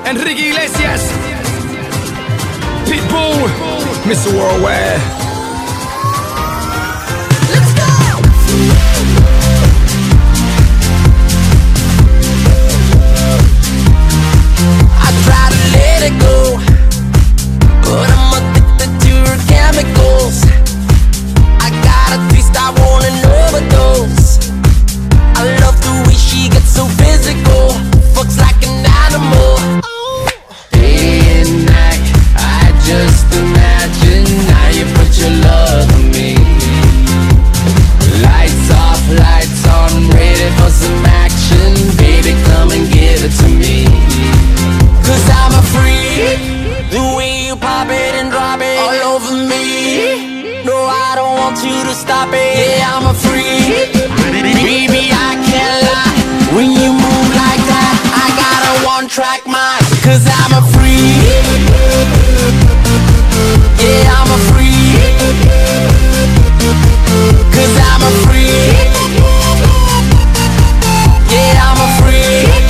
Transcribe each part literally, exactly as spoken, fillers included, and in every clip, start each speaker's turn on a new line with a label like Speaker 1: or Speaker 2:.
Speaker 1: Enrique Iglesias, Pitbull, mister Worldwide.
Speaker 2: Let's go! I try to let it go, but I'm addicted to her chemicals. I got a taste, I want an overdose. I love the way she gets so physical, fucks like an animal. Day and night, I just imagine how you put your love on me. Lights off, lights on, ready for some action. Baby, come and give it to me. Cause I'm a freak, the way you pop it and drop it all over me. No, I don't want you to stop it. Yeah, I'm a freak, baby, I can't lie. When you move like that, I got a one-track mind. Cause I'm a freak, yeah, I'm a freak. Cause I'm a freak, yeah, I'm a freak.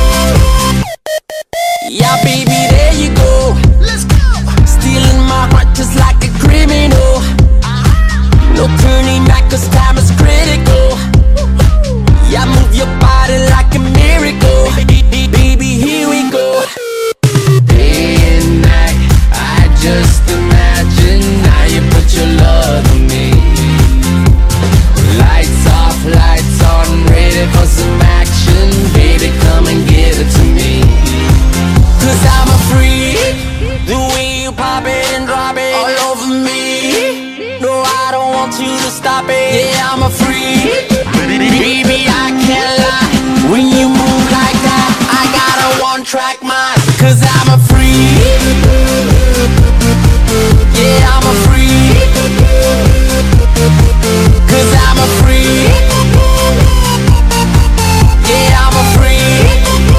Speaker 2: Yeah, baby, there you go. Let's go. Stealing my heart just like a criminal. No turning back cause time is critical. Yeah, move your body like a miracle. Baby, here we go. Day and night, I just imagine how you put your love on me. Lights off, lights on, ready for some action. Baby, come and give it to me. Cause I'm a freak, the way you pop it and drop it all over me. No, I don't want you to stop it. Yeah, I'm a freak, baby, I can't lie. When you move like that, I got a one-track mind. Cause I'm a freak, yeah, I'm a freak. Cause I'm a freak, yeah, I'm a freak.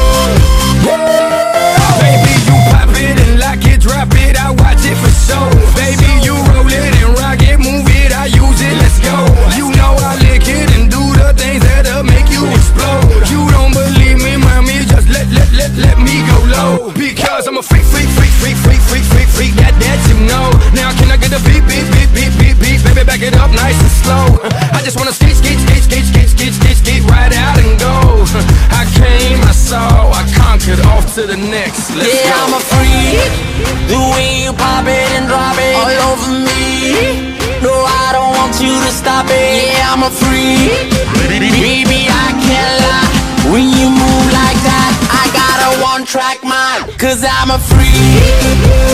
Speaker 1: Baby, you pop it and lock it, drop it, I watch it for show. Baby, you roll it and rock it, move it, I use it, let's go. You know I lick it and do the things that'll make you explode. You don't believe me, mommy, just let, let, let, let me go low. Because I'm a freak, freak, freak, freak, freak, freak, freak, freak, that, that you know. Now can I get a beat, beat, beat, beat, beat, beat, baby, back it up nice and slow. I just wanna skate, skate, skate, skate, skate, skate, skate, skate, right out and go. I came, I saw, I conquered, off to the next, let's
Speaker 2: yeah,
Speaker 1: go.
Speaker 2: I'm a freak, the way you pop it and drop it all over me. No, I don't want you to stop it. Yeah, I'm a freak, baby, I can't lie. When you move like that, I got a one-track mind. Cause I'm a freak,